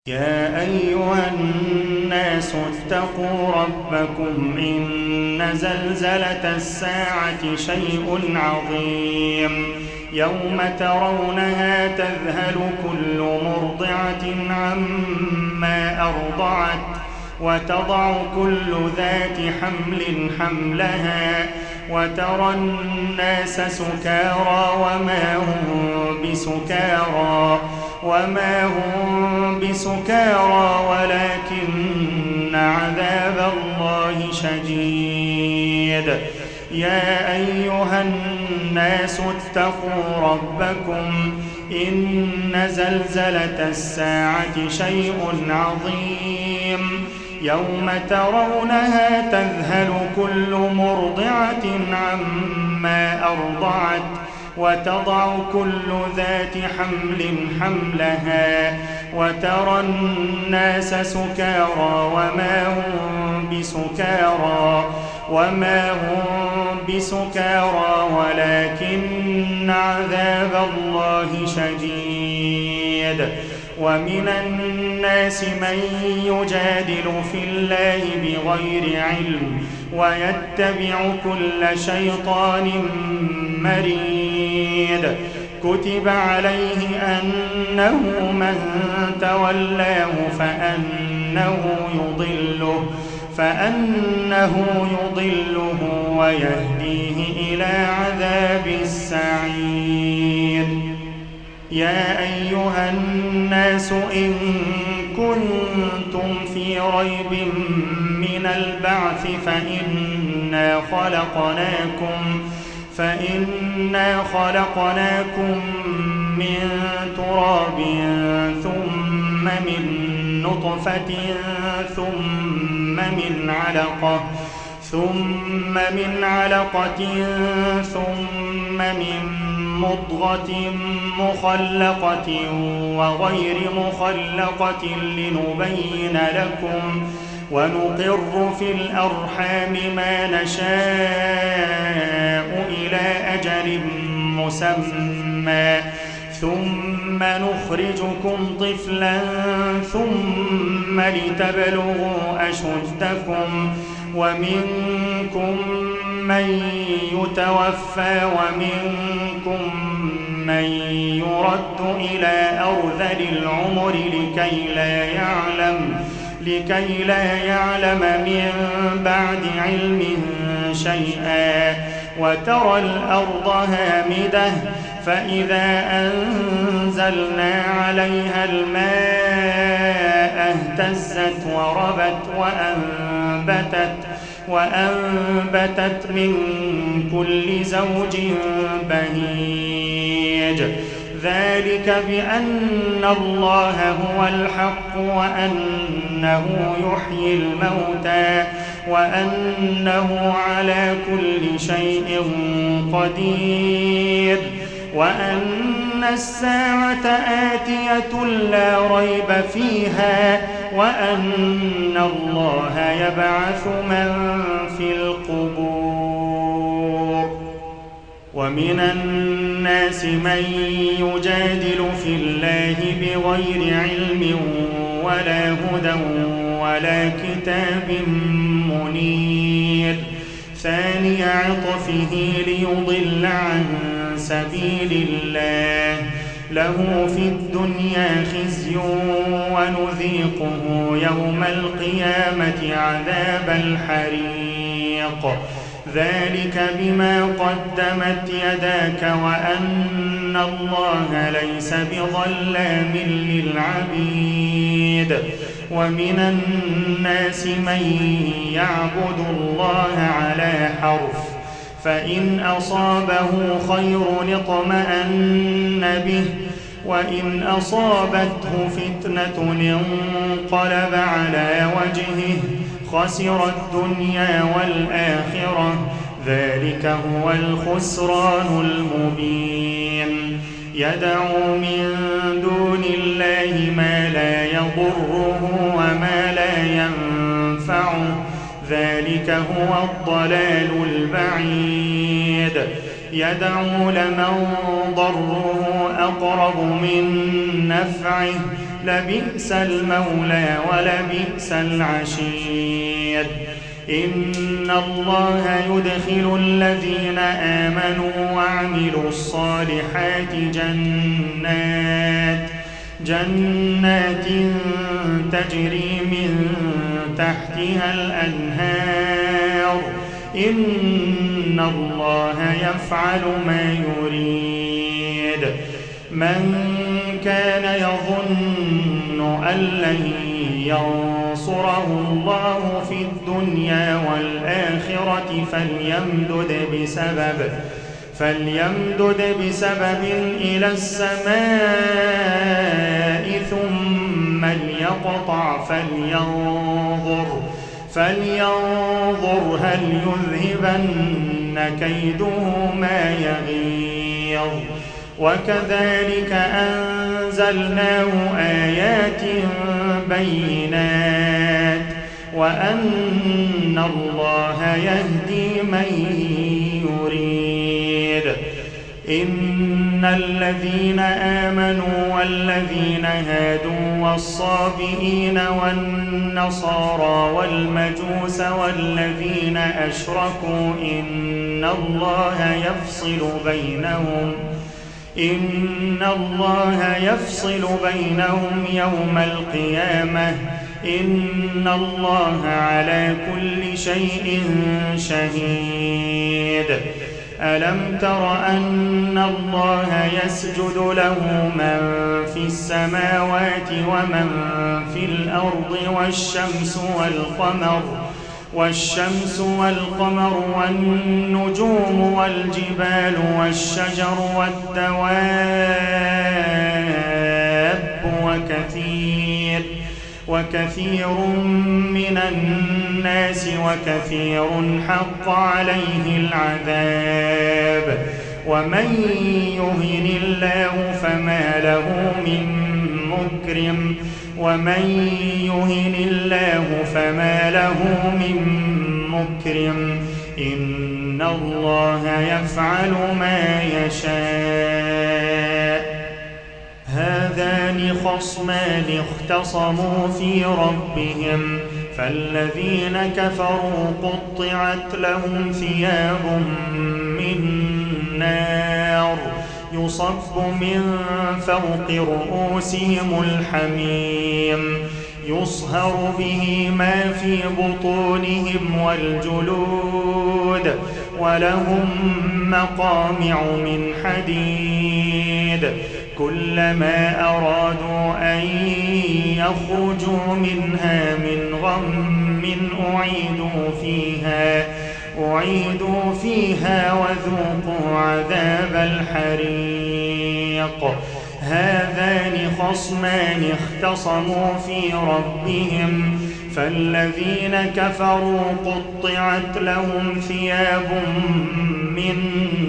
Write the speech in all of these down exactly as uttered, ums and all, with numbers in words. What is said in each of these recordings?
يا أيها الناس اتقوا ربكم إن زلزلة الساعة شيء عظيم يوم ترونها تذهل كل مرضعة عما أرضعت وتضع كل ذات حمل حملها وترى الناس سكارى وما هم بسكارى وما هم بسكارى ولكن عذاب الله شديد. يا أيها الناس اتقوا ربكم إن زلزلة الساعة شيء عظيم يوم ترونها تذهل كل مرضعة عما أرضعت وتضع كل ذات حمل حملها وترى الناس سكارى وما هم بسكارى وما هم بسكارى ولكن عذاب الله شديد. ومن الناس من يجادل في الله بغير علم ويتبع كل شيطان مريد. كتب عليه أنه من تولاه فأنه يضله فأنه يضله ويهديه إلى عذاب السعير. يا أيها الناس إن كنتم في ريب من البعث فإنا خلقناكم فإنا خلقناكم من تراب ثم من نطفة ثم من علقة ثم من علقة ثم من مضغة مخلقة وغير مخلقة لنبين لكم ونقر في الأرحام ما نشاء إلى أجل مسمى ثم نخرجكم طفلا ثم لتبلغوا أشدكم ومنكم من يتوفى ومنكم من يرد إلى أرذل العمر لكي لا يعلم لكي لا يعلم من بعد علم شيئا وترى الأرض هامدة فإذا أنزلنا عليها الماء اهتزت وربت وأنبتت وأنبتت من كل زوج بهيج. ذلك بأن الله هو الحق وأنه يحيي الموتى وأنه على كل شيء قدير وأن الساعة آتية لا ريب فيها وأن الله يبعث من في القبور. ومن الناس من يجادل في الله بغير علم ولا هدى ولا كتاب منير ثاني عطفه ليضل عن سبيل الله له في الدنيا خزي ونذيقه يوم القيامة عذاب الحريق. ذلك بما قدمت يداك وأن الله ليس بظلام للعبيد. ومن الناس من يعبد الله على حرف فإن أصابه خير اطمأن به وإن أصابته فتنة انقلب على وجهه خسر الدنيا والآخرة ذلك هو الخسران المبين. يدعو من دون الله ما لا يضره وما لا ينفعه ذلك هو الضلال البعيد. يدعو لمن ضره أقرب من نفعه لبئس المولى ولبئس العشير. إن الله يدخل الذين آمنوا وعملوا الصالحات جنات جنات تجري من تحتها الأنهار. إن الله يفعل ما يريد. من كان يظن أن لن ينصره الله في الدنيا والآخرة فليمدد بسبب فليمدد بسبب إلى السماء ثم ليقطع فلينظر فلينظر هل يذهبن كيده ما يغيظ. وكذلك أنزلناه آيات بينات وأن الله يهدي من يريد. إن الذين آمنوا والذين هادوا والصابئين والنصارى والمجوس والذين أشركوا إن الله يفصل بينهم إن الله يفصل بينهم يوم القيامة. إن الله على كل شيء شهيد. ألم تر أن الله يسجد له من في السماوات ومن في الأرض والشمس والقمر والشمس والقمر والنجوم والجبال والشجر والدواب وكثير وكثير من الناس وكثير حق عليه العذاب. ومن يهن الله فما له من مكرم ومن يهن الله فما له من مكرم. إن الله يفعل ما يشاء. هذان خصمان اختصموا في ربهم فالذين كفروا قطعت لهم ثياب من نار يصب من فوق رؤوسهم الحميم يصهر به ما في بطونهم والجلود ولهم مقامع من حديد. كلما أرادوا أن يخرجوا منها من غم أعيدوا فيها أعيدوا فيها وذوقوا عذاب الحريق. هذان خصمان اختصموا في ربهم فالذين كفروا قطعت لهم ثياب من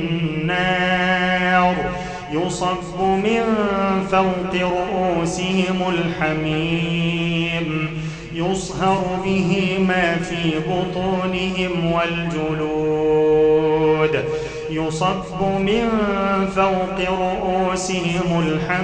نار يصب من فوق رؤوسهم الحميم يصهر به ما في بطونهم والجلود يصب من فوق رؤوسهم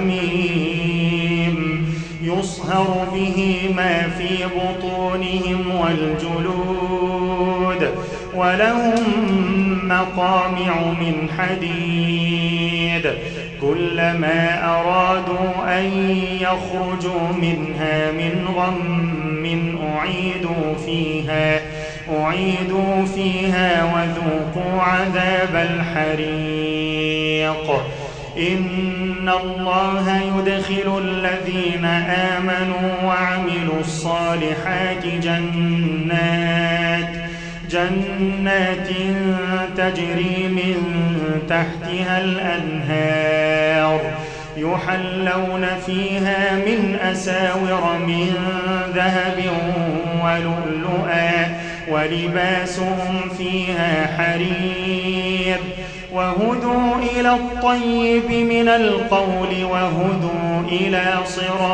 الحميم يصهر به ما في بطونهم والجلود ولهم مقامع من حديد. كلما أرادوا أن يخرجوا منها من غم أعيدوا فيها أعيدوا فيها وذوقوا عذاب الحريق. إن الله يدخل الذين آمنوا وعملوا الصالحات جنات جنات تجري من تحتها الأنهار يحلون فيها من أساور من ذهب ولؤلؤا ولباسهم فيها حرير وهدوا إلى الطيب من القول وهدوا إلى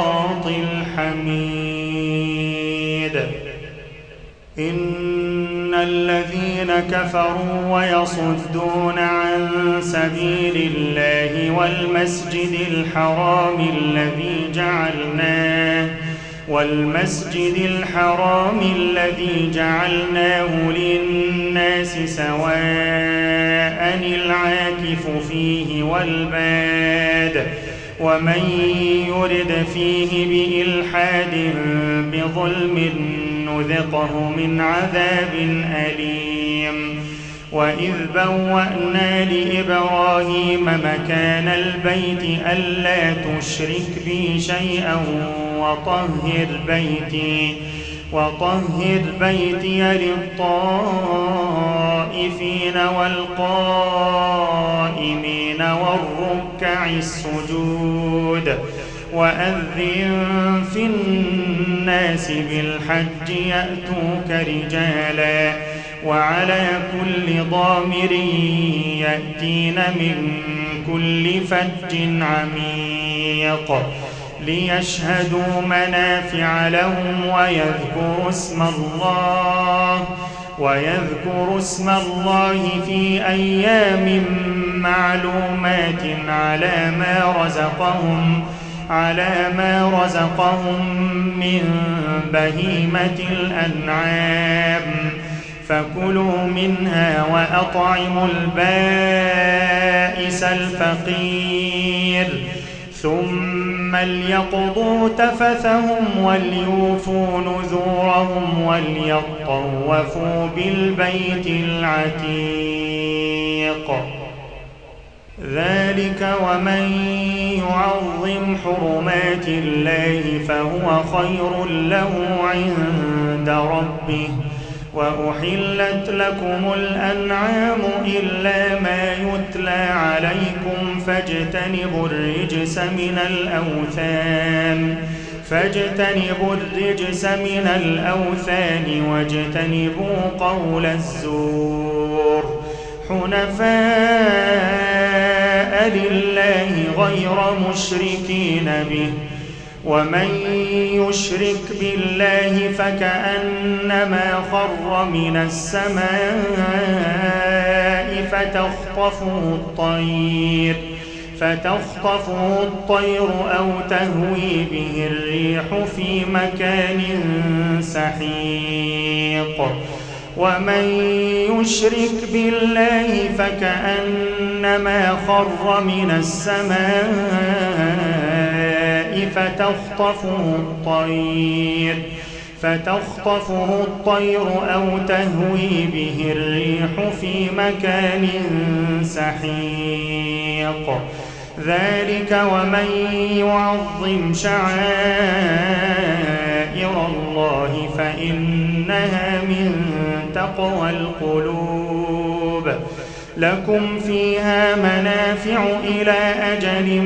صراط الحميد. إن الذين كفروا ويصدون عن سبيل الله والمسجد الحرام الذي جعلناه والمسجد الحرام الذي جعلناه للناس سواء العاكف فيه والباد ومن يرد فيه بإلحاد بظلم نذقه من عذاب أليم. وإذ بوأنا لإبراهيم مكان البيت ألا تشرك بي شيئا وطهر بيتي وطهر بيتي للطائفين والقائمين والركع السجود. وأذن في الناس بالحج يأتوك رجالا وعلى كل ضامر يأتين من كل فج عميق ليشهدوا منافع لهم ويذكروا اسم الله ويذكروا اسم الله في أيام معلومات على ما رزقهم على ما رزقهم من بهيمة الأنعام فكلوا منها وأطعموا البائس الفقير ثم ليقضوا تفثهم وليوفوا نذورهم وليطوفوا بالبيت العتيق. ذلك ومن يعظم حرمات الله فهو خير له عند ربه. وأحلت لكم الأنعام إلا ما يتلى عليكم فاجتنبوا الرجس من الأوثان فاجتنبوا الرجس من الأوثان واجتنبوا قول الزور حنفاء لله غير مشركين به. ومن يشرك بالله فكأنما خر من السماء فتخطفه الطير فتخطفه الطير أو تهوي به الريح في مكان سحيق. ومن يشرك بالله فكأنما خر من السماء فتخطفه الطير فتخطفه الطير أو تهوي به الريح في مكان سحيق. ذلك ومن يعظم شعائر الله فإنها من تقوى القلوب. لكم فيها منافع إلى أجل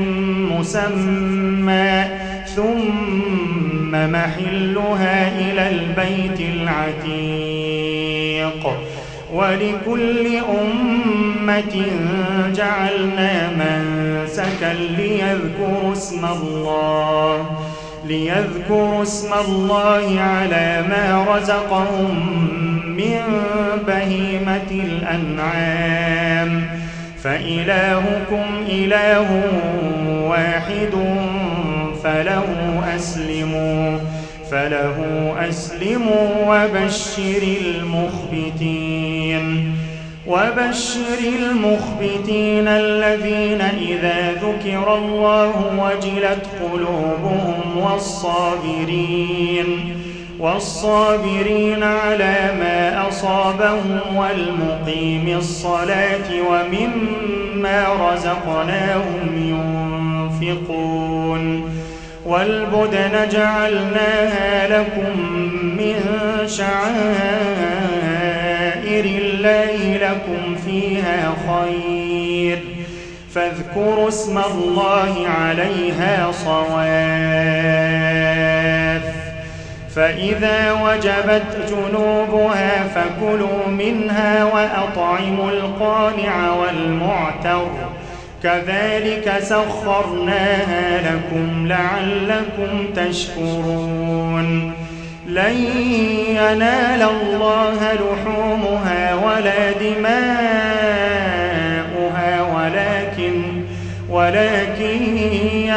مسمى ثم محلها إلى البيت العتيق. ولكل أمة جعلنا منسكا ليذكروا اسم الله ليذكروا اسم الله على ما رزقهم من بهيمة الأنعام فإلهكم إله واحد فله أسلموا فله أسلموا وبشر المخبتين وبشر المخبتين الذين إذا ذكر الله وجلت قلوبهم والصابرين والصابرين على ما أصابهم والمقيم الصلاة ومما رزقناهم ينفقون. والبدن جعلناها لكم من شعائر الله لكم فيها خير فاذكروا اسم الله عليها صواف. فإذا وجبت جنوبها فكلوا منها وأطعموا القانع والمعتر كذلك سخرناها لكم لعلكم تشكرون. لن ينال الله لحومها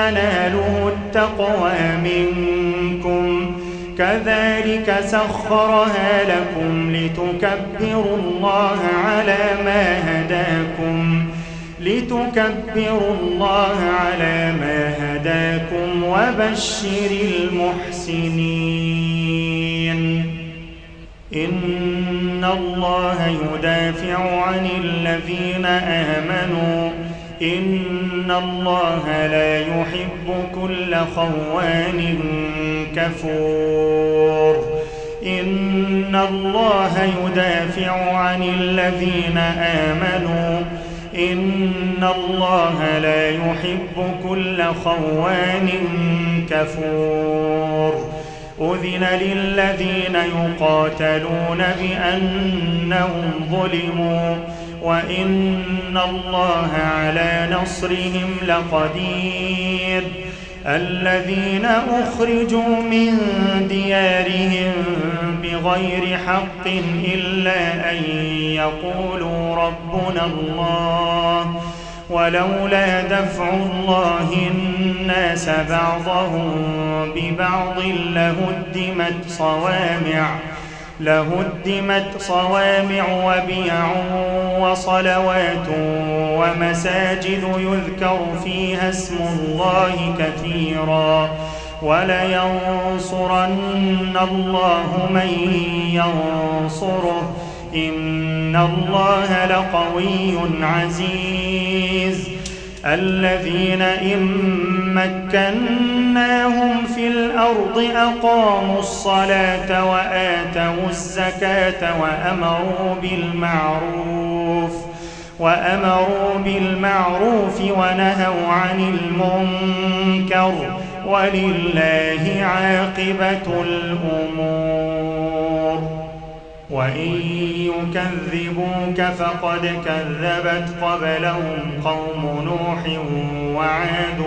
يناله التقوى منكم كذلك سخرها لكم لتكبروا الله على ما هداكم لتكبروا الله على ما هداكم وبشر المحسنين. إن الله يدافع عن الذين آمنوا إن الله لا يحب كل خوان كفور. إن الله يدافع عن الذين آمنوا إن الله لا يحب كل خوان كفور. أذن للذين يقاتلون بأنهم ظلموا وإن الله على نصرهم لقدير. الذين أخرجوا من ديارهم بغير حق إلا أن يقولوا ربنا الله ولولا دفع الله الناس بعضهم ببعض لهدمت صوامع لهدمت صوامع وبيع وصلوات ومساجد يذكر فيها اسم الله كثيرا ولينصرن الله من ينصره إن الله لقوي عزيز. الذين إن مكناهم في الأرض أقاموا الصلاة وآتوا الزكاة وأمروا بالمعروف وأمروا بالمعروف ونهوا عن المنكر ولله عاقبة الأمور. وإن يكذبوك فقد كذبت قبلهم قوم نوح وعاد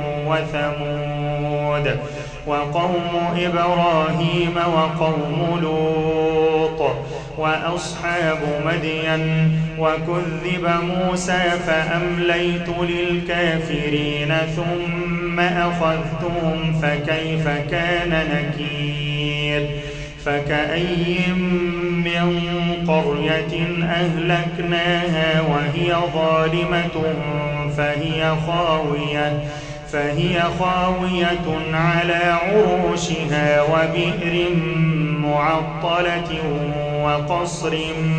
وثمود وقوم إبراهيم وقوم لوط وأصحاب مدين وكذب موسى فأمليت للكافرين ثم أخذتهم فكيف كان نكير. فكأي من قرية أهلكناها وهي ظالمة فهي خاوية فهي خاوية على عروشها وبئر معطلة وقصر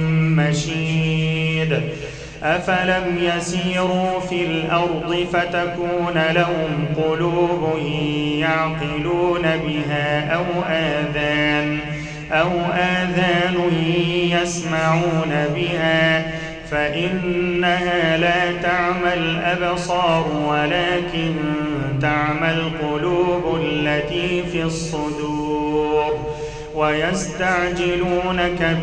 مشيد. أفلم يسيروا في الأرض فتكون لهم قلوب يعقلون بها أو آذان أو آذان يسمعون بها فإنها لا تعمى الأبصار ولكن تعمى القلوب التي في الصدور. ويستعجلونك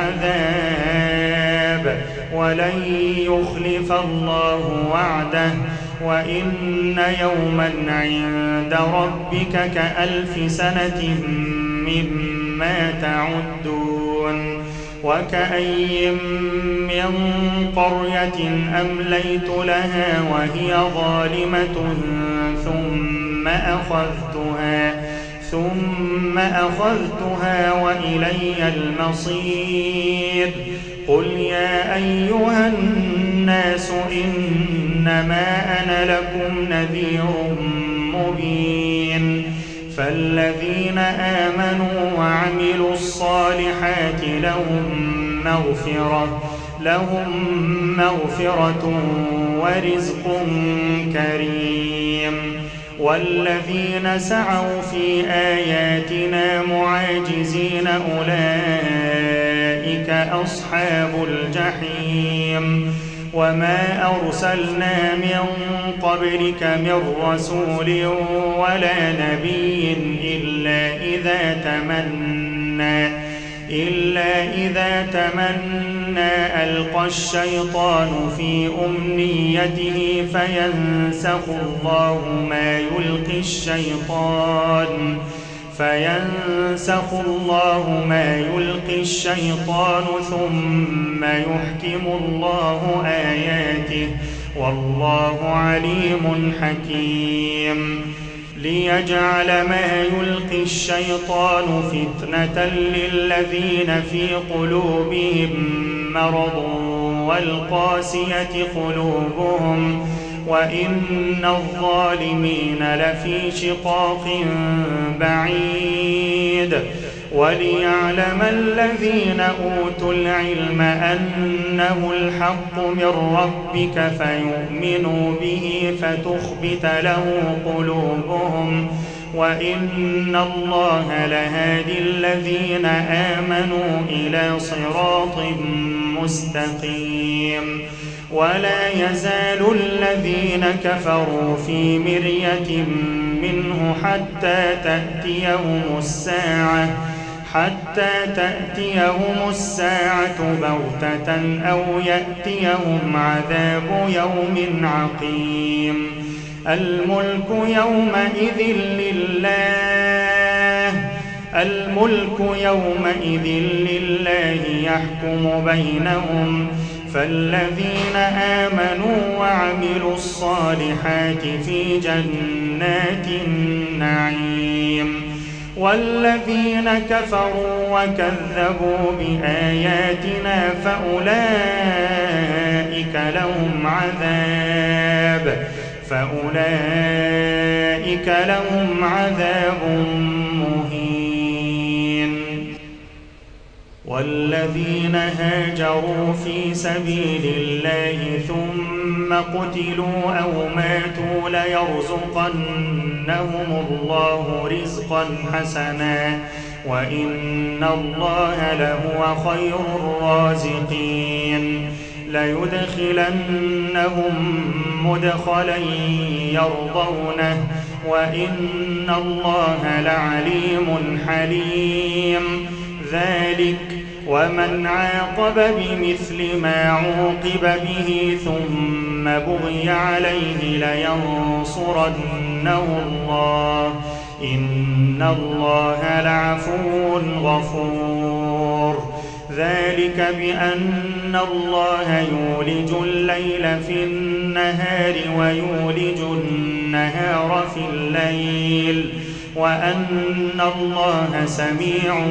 بالعذاب ولن يخلف الله وعده وإن يوما عند ربك كألف سنة مما تعدون. وكأي من قرية أمليت لها وهي ظالمة ثم أخذتها ثم أخذتها وإلي المصير. قل يا أيها الناس إنما أنا لكم نذير مبين. فالذين آمنوا وعملوا الصالحات لهم مغفرة لهم مغفرة ورزق كريم. والذين سعوا في آياتنا معاجزين أولئك أصحاب الجحيم. وما أرسلنا من قبلك من رسول ولا نبي إلا إذا تمنى إلا إذا تمنى ألقى الشيطان في أمنيته فينسخ الله ما يلقي الشيطان فينسخ الله ما يلقي الشيطان ثم يحكم الله آياته والله عليم حكيم. ليجعل ما يلقي الشيطان فتنة للذين في قلوبهم مرض والقاسية قلوبهم وإن الظالمين لفي شقاق بعيد. وليعلم الذين أوتوا العلم أنه الحق من ربك فيؤمنوا به فتخبت له قلوبهم وإن الله لهادي الذين آمنوا إلى صراط مستقيم. ولا يزال الذين كفروا في مرية منه حتى تأتيهم الساعة حتى تأتيهم الساعة بغتة أو يأتيهم عذاب يوم عقيم. الملك يومئذ لله الملك يومئذ لله يحكم بينهم فالذين آمنوا وعملوا الصالحات في جنات النعيم والذين كفروا وكذبوا بآياتنا فأولئك لهم عذاب فأولئك لهم عذاب مهين. والذين هاجروا في سبيل الله ثم قتلوا أو ماتوا ليرزقنهم الله رزقا حسنا وإن الله لهو خير الرازقين. ليدخلنهم مدخلا يرضونه وإن الله لعليم حليم. ذلك ومن عاقب بمثل ما عوقب به ثم بغي عليه لينصرنه الله إن الله لعفو غفور. ذلك بأن الله يولج الليل في النهار ويولج النهار في الليل وأن الله سميع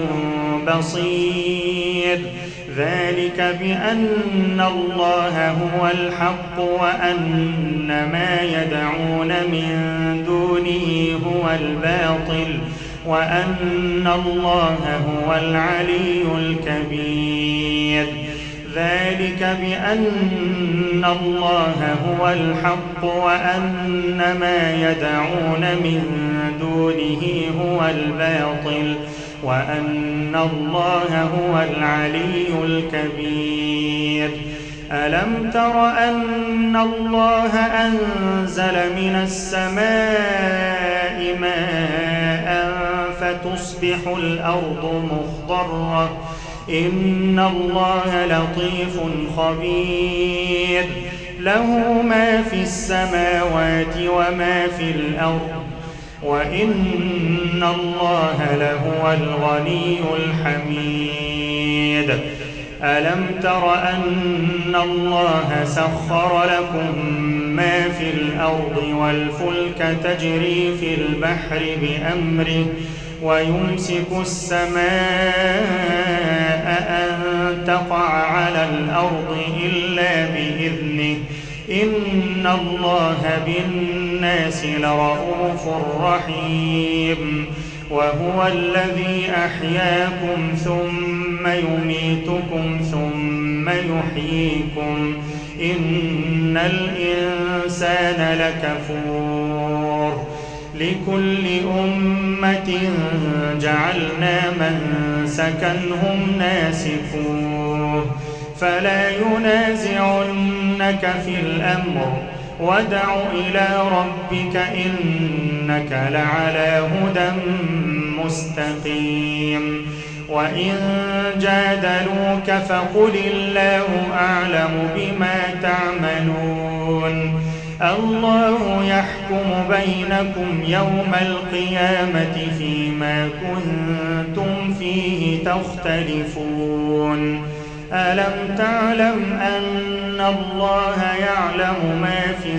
بصير. ذلك بأن الله هو الحق وأن ما يدعون من دونه هو الباطل وأن الله هو العلي الكبير. ذلك بأن الله هو الحق وأن ما يدعون من دونه هو الباطل وأن الله هو العلي الكبير. ألم تر أن الله أنزل من السماء ماء فتصبح الأرض مخضرة إن الله لطيف خبير. له ما في السماوات وما في الأرض وإن الله لهو الغني الحميد. ألم تر أن الله سخر لكم ما في الأرض والفلك تجري في البحر بأمره ويمسك السماء أن تقع على الأرض إلا بإذنه إن الله بالناس لرءوف رحيم. وهو الذي أحياكم ثم يميتكم ثم يحييكم إن الإنسان لكفور. لكل أمة جعلنا منسكا هم ناسكوه فلا ينازعنك في الأمر وادع إلى ربك إنك لعلى هدى مستقيم. وإن جادلوك فقل الله أعلم بما تعملون. الله يحكم بينكم يوم القيامة فيما كنتم فيه تختلفون. ألم تعلم أن الله يعلم ما في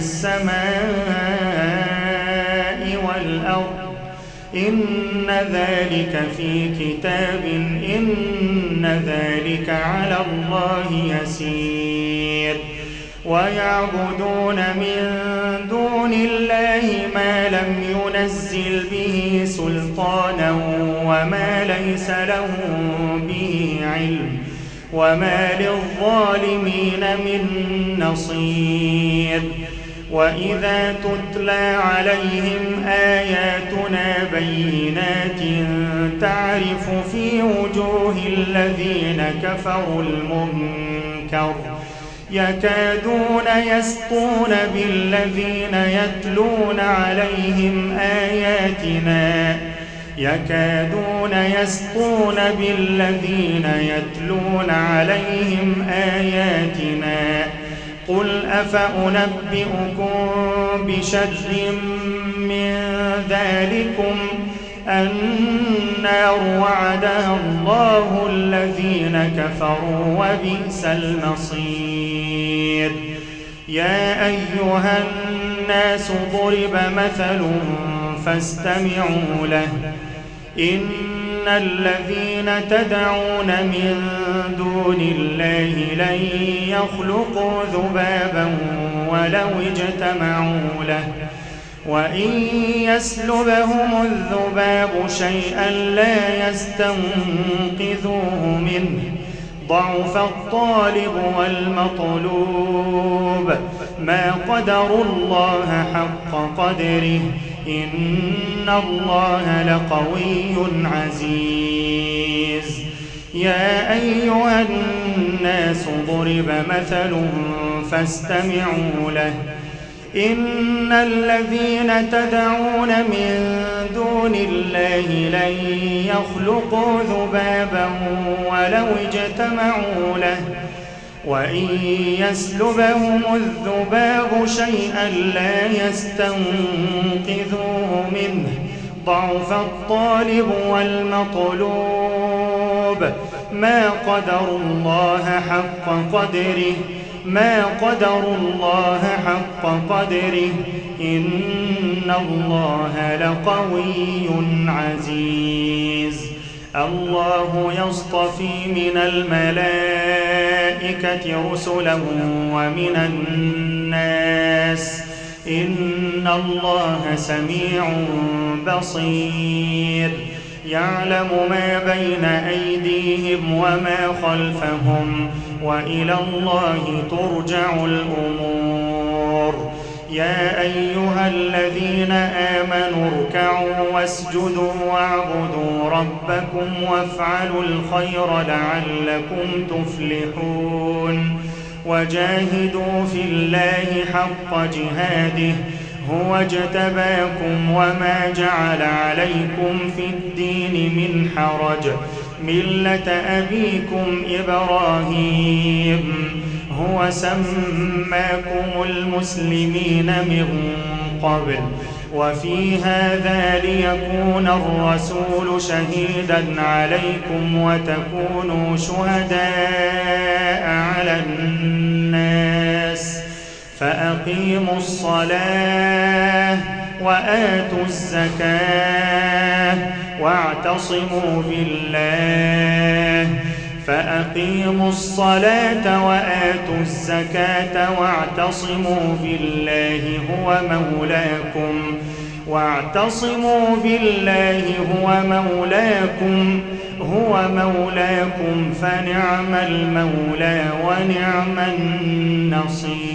السماء والأرض إن ذلك في كتاب إن ذلك على الله يسير ويعبدون من دون الله ما لم ينزل به سلطانا وما ليس لهم به علم وما للظالمين من نصير وإذا تتلى عليهم آياتنا بينات تعرف في وجوه الذين كفروا المنكر يكادون يسطون بالذين يتلون عليهم آياتنا يكادون يسطون بالذين يتلون عليهم آياتنا قل أفأنبئكم بشر من ذلكم النار وعدها الله الذين كفروا وبئس المصير يا أيها الناس ضرب مثل فاستمعوا له إن الذين تدعون من دون الله لن يخلقوا ذبابا ولو اجتمعوا له وإن يسلبهم الذباب شيئا لا يستنقذوه منه ضعف الطالب والمطلوب ما قدروا الله حق قدره إن الله لقوي عزيز يا أيها الناس ضرب مثل فاستمعوا له إن الذين تدعون من دون الله لن يخلقوا ذبابا ولو اجتمعوا له وإن يسلبهم الذباب شيئا لا يستنقذوه منه ضعف الطالب والمطلوب ما قدروا الله حق قدره ما قدروا الله حق قدره إن الله لقوي عزيز الله يصطفي من الملائكة رسلا ومن الناس إن الله سميع بصير يعلم ما بين أيديهم وما خلفهم وإلى الله ترجع الأمور يا أيها الذين آمنوا اركعوا واسجدوا واعبدوا ربكم وافعلوا الخير لعلكم تفلحون وجاهدوا في الله حق جهاده هو اجتباكم وما جعل عليكم في الدين من حرج ملة أبيكم إبراهيم هو سماكم المسلمين من قبل وفي هذا ليكون الرسول شهيدا عليكم وتكونوا شهداء على الناس فأقيموا الصلاة وآتوا الزكاة واعتصموا بالله فأقيموا الصلاة وآتوا الزكاة واعتصموا بالله هو مولاكم واعتصموا بالله هو مولاكم هو مولاكم فنعم المولى ونعم النصير